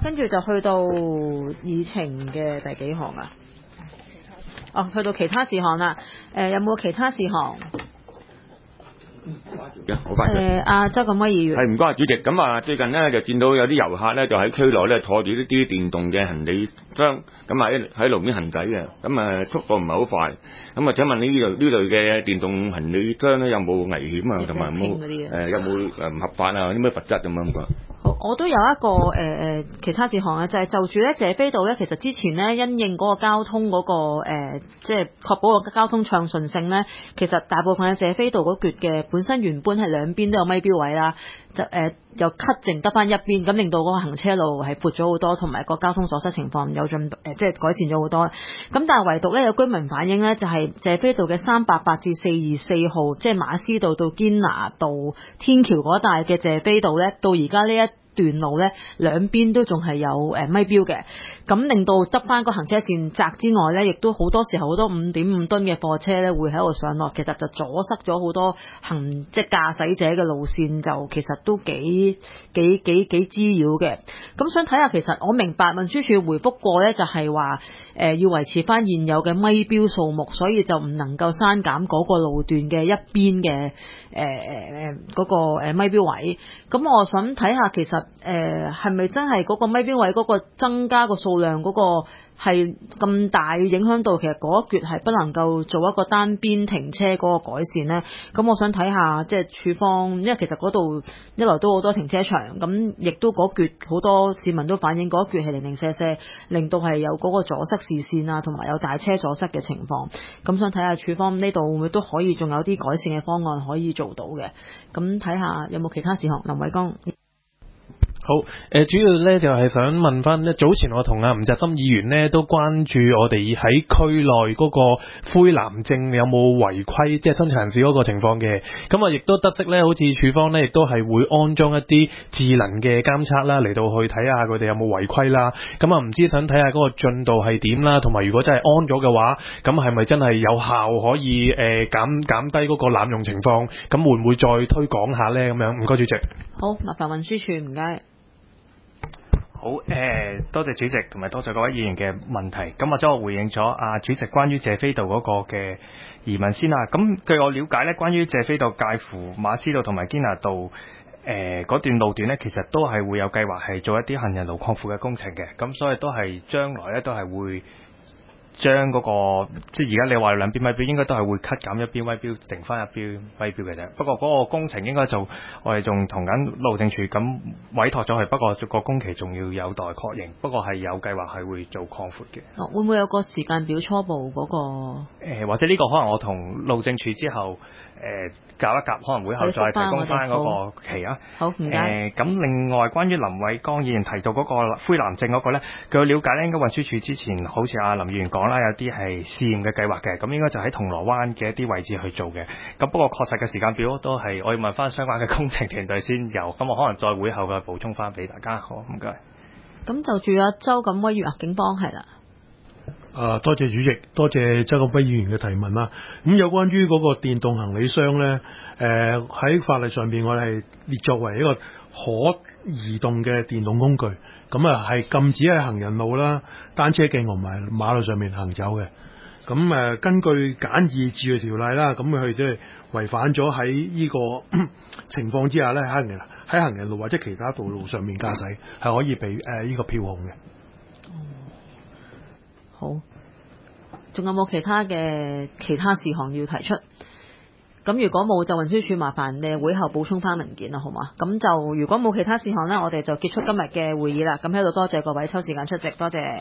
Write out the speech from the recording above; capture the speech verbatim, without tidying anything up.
跟住就去到議程嘅第幾項啊？哦，去到其他事項啦。誒、呃，有冇其他事項？ 好快嘅。 誒，阿周錦威議員。 係唔該，主席。咁啊，最近呢，就見到有啲遊客咧就喺區內咧坐住呢啲電動嘅行李箱，咁喺喺路邊行駛嘅，咁啊速度唔係好快。咁啊，請問呢類呢類嘅電動行李箱咧有冇危險啊？同埋有冇誒有冇誒唔合法啊？有啲咩罰則咁樣㗎？ 好，我都有一個誒誒、呃、其他事項咧，就係、是、就住咧謝斐道咧，其實之前咧因應嗰個交通嗰、那個、呃、即係確保個交通暢順性咧，其實大部分嘅謝斐道嗰橛嘅本身原本係兩邊都有咪標位啦，就誒、呃、又 cut 剩得翻一邊，咁令到嗰個行車路係闊咗好多，同埋個交通阻塞情況有進誒、呃、即係改善咗好多。咁但係唯獨咧有居民反映咧，就係、是、謝斐道嘅三八八至四二四號，即係馬師道到堅拿道天橋嗰帶嘅謝斐道咧，到而家呢一段路咧兩邊都仲係有誒咪標嘅，咁令到得翻個行車線窄之外咧，亦都好多時候好多五點五噸嘅貨車咧會喺度上落，其實就阻塞咗好多行即係駕駛者嘅路線，就其實都幾幾幾幾滋擾嘅。咁想睇下，其實我明白運輸署回覆過咧，就係話誒要維持翻現有嘅咪標數目，所以就唔能夠刪減嗰個路段嘅一邊嘅誒誒誒嗰個誒咪標位。咁我想睇下其實。誒係咪真係嗰個咪標位嗰個增加個數量嗰個係咁大影響到，其實嗰一橛係不能夠做一個單邊停車嗰個改善呢？咁我想睇下即係署方，因為其實嗰度一來都好多停車場，咁亦都嗰橛好多市民都反映嗰一橛係零零舍舍，令到係有嗰個阻塞視線啊，同埋有大車阻塞嘅情況。咁想睇下署方呢度會唔會都可以仲有啲改善嘅方案可以做到嘅？咁睇下有冇其他事項，林偉江。 好，誒、呃、主要咧就係、是、想問翻咧，早前我同阿吳澤森議員呢都關注我哋喺區內嗰個灰藍證有冇違規，即係身殘人士嗰個情況嘅。咁啊，亦都得悉咧，好似署方呢亦都係會安裝一啲智能嘅監測啦，嚟到去睇下佢哋有冇違規啦。咁啊，唔知想睇下嗰個進度係點啦，同埋如果真係安咗嘅話，咁係咪真係有效可以誒、呃、減減低嗰個濫用情況？咁會唔會再推廣下咧？咁樣，唔該主席。 好，麻煩運輸署，唔該。 好，誒、呃，多謝主席同埋多謝各位議員嘅問題。咁或者我回應咗啊主席關於謝斐道嗰個嘅疑問先啦。咁據我了解咧，關於謝斐道介乎馬師道同埋堅拿道誒嗰、呃、段路段咧，其實都係會有計劃係做一啲行人路擴闊嘅工程嘅。咁所以都係將來咧都係會將嗰、那個即係而家你話兩邊咪標，應該都係會 cut 減一邊咪標，剩翻一邊咪標嘅啫。不過嗰個工程應該就我哋仲同緊路政署咁委託咗佢，不過個工期仲要有待確認。不過係有計劃係會做擴闊嘅。 哦，會唔會有個時間表初步嗰、那個？誒、 呃，或者呢個可能我同路政署之後誒夾、呃、一夾，可能會後再提供翻嗰個期啊。 好，唔該。 誒，咁、呃、另外關於林偉江議員提到嗰個灰藍證嗰個咧，據我了解咧，應該運輸署之前好似阿林議員講啦，有啲係試驗嘅計劃嘅，咁應該就喺銅鑼灣嘅一啲位置去做嘅。咁不過確實嘅時間表都係我要問翻相關嘅工程團隊先有，咁我可能再會後嘅補充翻俾大家。好，唔該。 咁就住阿周錦威議員啊，警方係啦。 啊，多謝主席，多謝周錦威議員嘅提問啦。咁有關於嗰個電動行李箱咧，誒、呃、喺法例上邊我哋係列作為一個可移動嘅電動工具，咁啊係禁止喺行人路啦、單車徑同埋馬路上面行走嘅。咁誒、呃、根據簡易治罪條例啦，咁佢即係違反咗喺呢個情況之下咧，喺行人喺行人路或者其他道路上面駕駛係可以被誒呢、呃這個票控嘅。 好，仲有冇其他嘅其他事項要提出？咁如果冇，就運輸署麻煩你會後補充翻文件啦，好嘛？咁就如果冇其他事項呢，我哋就結束今日嘅會議啦。咁喺度多謝各位抽時間出席，多謝。